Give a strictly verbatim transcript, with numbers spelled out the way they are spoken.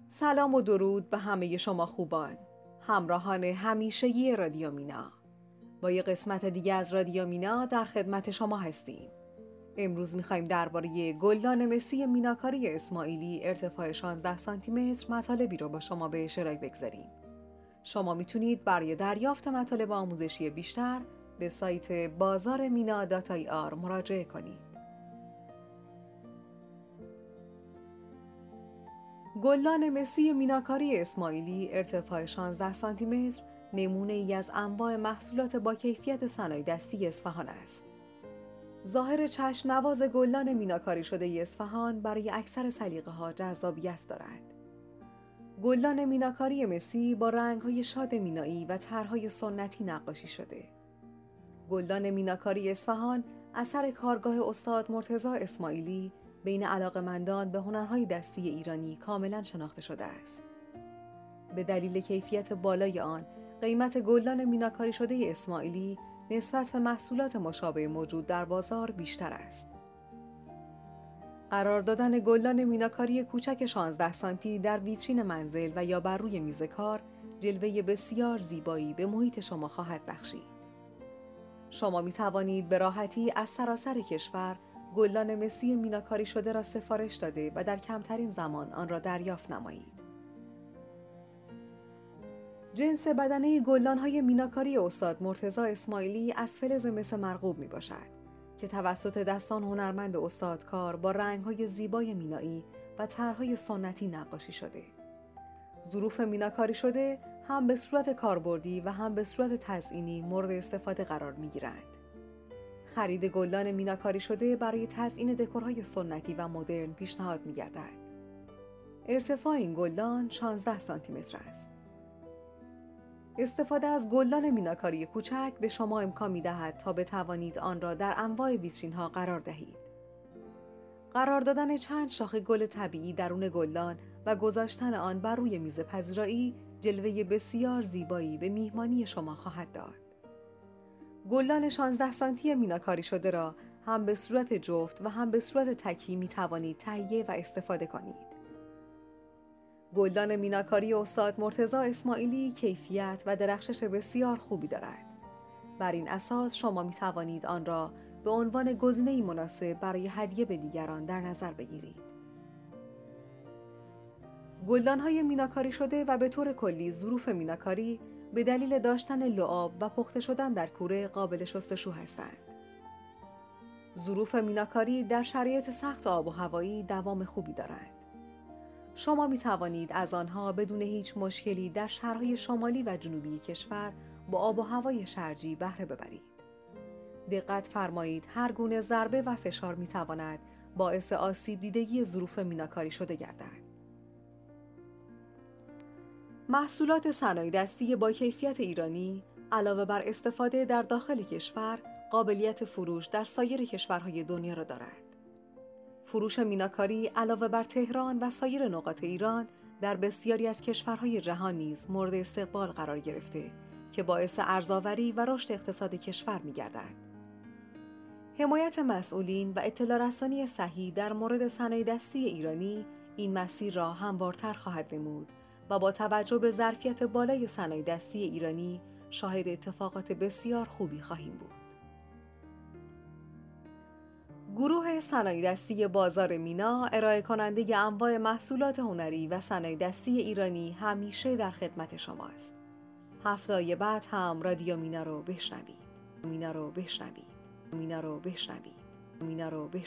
سلام و درود به همه شما خوبان، همراهان همیشگی رادیو مینا. با یه قسمت دیگه از رادیو مینا در خدمت شما هستیم. امروز میخوایم درباره گلدان مسی میناکاری اسماعیلی ارتفاع شانزده سانتی متر مطالبی رو با شما به اشتراک بگذاریم. شما میتونید برای دریافت مطالب آموزشی بیشتر به سایت بازار مینا دات آی آر مراجعه کنید. گلدان مسی میناکاری اسماعیلی ارتفاع شانزده سانتی متر نمونه ای از انواع محصولات با کیفیت صنایع دستی اصفهان است. ظاهر چشم نواز گلدان میناکاری شده اصفهان برای اکثر سلیقه ها جذابیت دارد. گلدان میناکاری مسی با رنگ‌های شاد مینایی و طرح‌های سنتی نقاشی شده. گلدان میناکاری اصفهان اثر کارگاه استاد مرتضی اسماعیلی بین علاقه‌مندان به هنرهای دستی ایرانی کاملا شناخته شده است. به دلیل کیفیت بالای آن، قیمت گلدان میناکاری شده اسماعیلی نسبت به محصولات مشابه موجود در بازار بیشتر است. قرار دادن گلدان میناکاری کوچک شانزده سانتی در ویترین منزل و یا بر روی میز کار جلوه بسیار زیبایی به محیط شما خواهد بخشید. شما می توانید به راحتی از سراسر کشور گلدان مسی میناکاری شده را سفارش داده و در کمترین زمان آن را دریافت نمایید. جنس بدنه گلدان‌های میناکاری استاد مرتضی اسماعیلی از فلز مس مرغوب می باشد که توسط دستان هنرمند استادکار با رنگ‌های زیبای مینایی و طرح‌های سنتی نقاشی شده. ظروف میناکاری شده هم به صورت کاربردی و هم به صورت تزئینی مورد استفاده قرار می‌گیرند. خرید گلدان میناکاری شده برای تزیین دکورهای سنتی و مدرن پیشنهاد می‌گردد. ارتفاع این گلدان شانزده سانتی متر است. استفاده از گلدان میناکاری کوچک به شما امکان می‌دهد تا بتوانید آن را در انواع ویترین‌ها قرار دهید. قرار دادن چند شاخه گل طبیعی درون گلدان و گذاشتن آن بر روی میز پذیرایی جلوه بسیار زیبایی به میهمانی شما خواهد داد. گلدان شانزده سانتی میناکاری شده را هم به صورت جفت و هم به صورت تکی می توانید تهیه و استفاده کنید. گلدان میناکاری استاد مرتضی اسماعیلی کیفیت و درخشش بسیار خوبی دارد. بر این اساس شما می توانید آن را به عنوان گزینه‌ای مناسب برای هدیه به دیگران در نظر بگیرید. گلدان‌های میناکاری شده و به طور کلی ظروف میناکاری به دلیل داشتن لعاب و پخته شدن در کوره قابل شستشو هستند. ظروف میناکاری در شرایط سخت آب و هوایی دوام خوبی دارند. شما می توانید از آنها بدون هیچ مشکلی در شهرهای شمالی و جنوبی کشور با آب و هوای شرجی بهره ببرید. دقت فرمایید هر گونه ضربه و فشار می تواند باعث آسیب دیدگی ظروف میناکاری شده گردد. محصولات صنایع دستی با کیفیت ایرانی علاوه بر استفاده در داخل کشور، قابلیت فروش در سایر کشورهای دنیا را دارد. فروش میناکاری علاوه بر تهران و سایر نقاط ایران در بسیاری از کشورهای جهان نیز مورد استقبال قرار گرفته که باعث ارزآوری و رشد اقتصاد کشور می‌گردد. حمایت مسئولین و اطلاع رسانی صحیح در مورد صنایع دستی ایرانی این مسیر را هموارتر خواهد نمود و با توجه به ظرفیت بالای صنایع دستی ایرانی شاهد اتفاقات بسیار خوبی خواهیم بود. گروه صنایع دستی بازار مینا ارائه کننده انواع محصولات هنری و صنایع دستی ایرانی همیشه در خدمت شماست. هفته بعد هم رادیو مینا رو بشنوید. مینا رو بشنوید. مینا رو بشنوید. مینا رو بشنوید.